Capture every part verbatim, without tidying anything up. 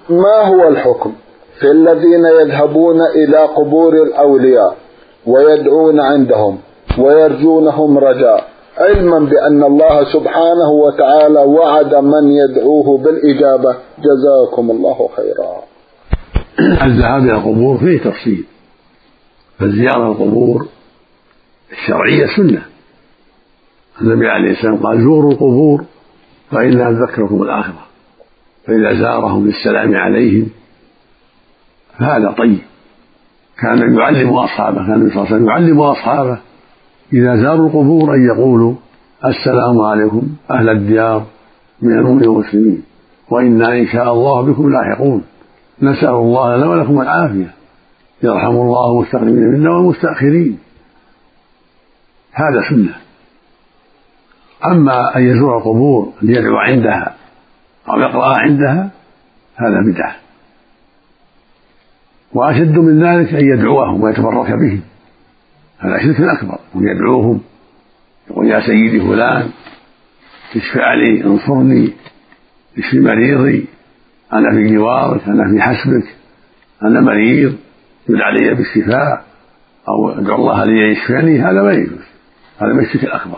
ما هو الحكم في الذين يذهبون إلى قبور الأولياء ويدعون عندهم ويرجونهم رجاء، علما بأن الله سبحانه وتعالى وعد من يدعوه بالإجابة؟ جزاكم الله خيرا. الذهاب إلى القبور فيه تفصيل، فالزيارة القبور الشرعية سنة. النبي عليه السلام قال: زوروا القبور فإنها تذكركم الآخرة، فإذا زارهم بالسلام عليهم فهذا طيب. كان يعلم أصحابه، كان النبي صلى الله عليه وسلم يعلم أصحابه إذا زاروا القبور أن يقولوا: السلام عليكم أهل الديار من المؤمنين والمسلمين، وإنا إن شاء الله بكم لاحقون، نسأل الله لنا ولكم العافية، يرحم الله المستقدمين منا والمستأخرين. هذا سنة. أما أن يزور القبور ليدعو عندها أو يقرأ عندها هذا بدعة. وأشد من ذلك أن يدعوهم ويتبرك بهم، هذا شرك أكبر، ويدعوهم يقول: يا سيدي فلان اشفع لي، انصرني، اشفي مريضي، أنا في جوارك، أنا في حسبك، أنا مريض، يدعى علي بالشفاء، أو ادعو الله لي يشفعني. هذا ما يجوز، هذا من الشرك الأكبر.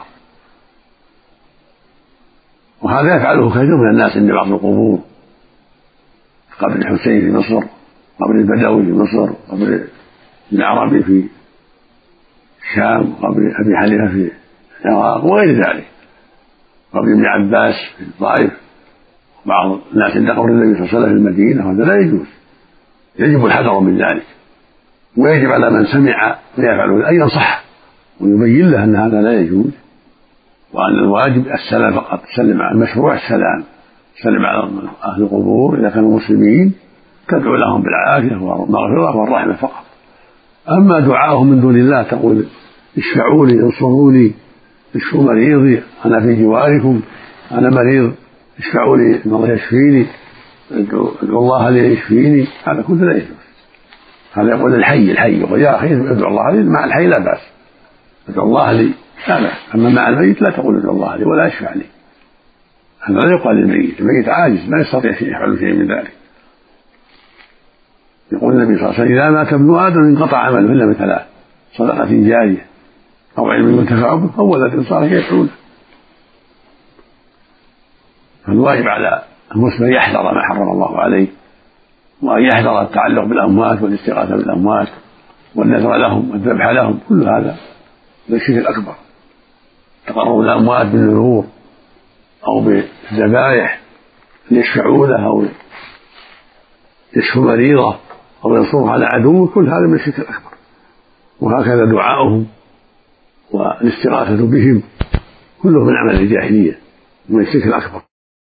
وهذا يفعله كثير من الناس عند بعض القبور، قبر الحسين في مصر، قبر البدوي في مصر، قبر العربي في الشام، قبر أبي حنيفة في العراق وغير ذلك، قبر ابن عباس في الطائف، بعض الناس عند قبر النبي صلى الله عليه وسلم في المدينة. هذا لا يجوز، يجب الحذر من ذلك، ويجب على من سمع ويفعل أن ينصح ويبين له أن هذا لا يجوز، وأن الواجب السلام فقط، سلم على المشروع السلام، سلم على أهل القبور إذا كانوا مسلمين، تدعو لهم بالعافية والمغفرة والرحمة فقط. أما دعاءهم من دون الله، تقول: اشفعوا لي، انصروني، اشفوا مريضي، أنا في جواركم، أنا مريض، اشفعوا لي إن الله يشفيني، ادعو الله لي يشفيني، هذا كله لا يجوز. هذا يقول الحي الحي يقول: يا أخي ادعو الله لي، مع الحي لا بأس، ادعو الله لي لا بأس. أما مع الميت لا تقول ادعو الله لي ولا اشفع لي، هذا لا يقال للميت، الميت عاجز لا يستطيع شيء يفعل شيء من ذلك. يقول النبي صلى الله عليه وسلم: إذا مات ابن آدم انقطع عمله إلا من ثلاث: صدقة جارية، أو علم ينتفع به، أو ولد صالح يدعو له. فالواجب على المسلم يحذر ما حرم الله عليه، وأن يحذر التعلق بالأموات والاستغاثة بالأموات والنذر لهم والذبح لهم، كل هذا من الشرك الأكبر. تقرب الأموات بالنذور أو بالذبائح ليشفعوا له أو يشفوا مريضه أو ينصره على عدوه، كل هذا من الشرك الأكبر. وهكذا دعاؤهم والاستغاثة بهم كله من عمل الجاهلية، من الشرك الأكبر.